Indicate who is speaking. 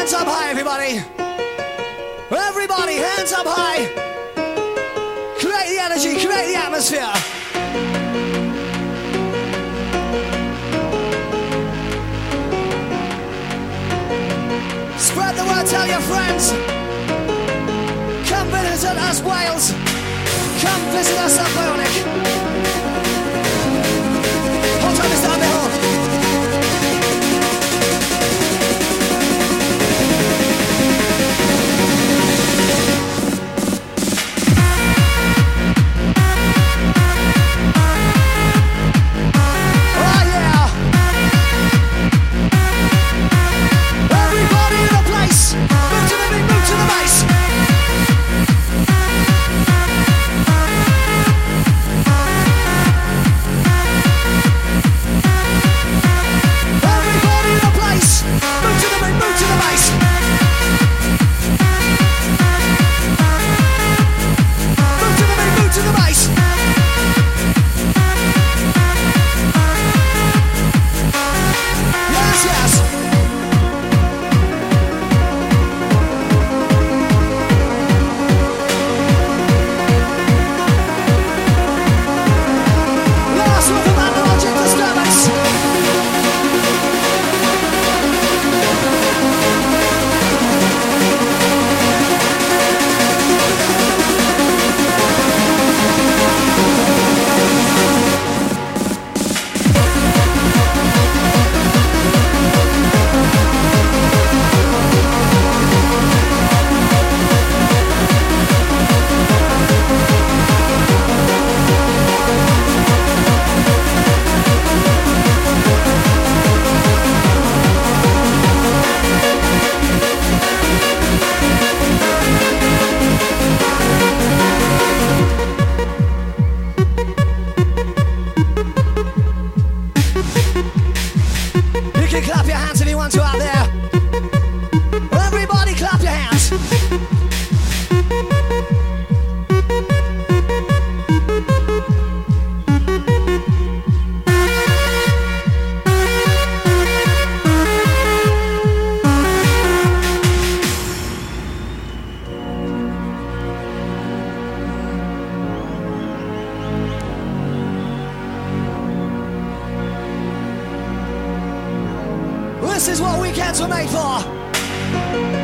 Speaker 1: hands up high, everybody. Everybody, hands up high. Create the energy, create the atmosphere. Spread the word, tell your friends. Come visit us, Wales. Come visit us at Bionic. Hold on, Mr. Underhill. Clap your hands if you want to out there. Everybody clap your hands. This is what weekends were made for.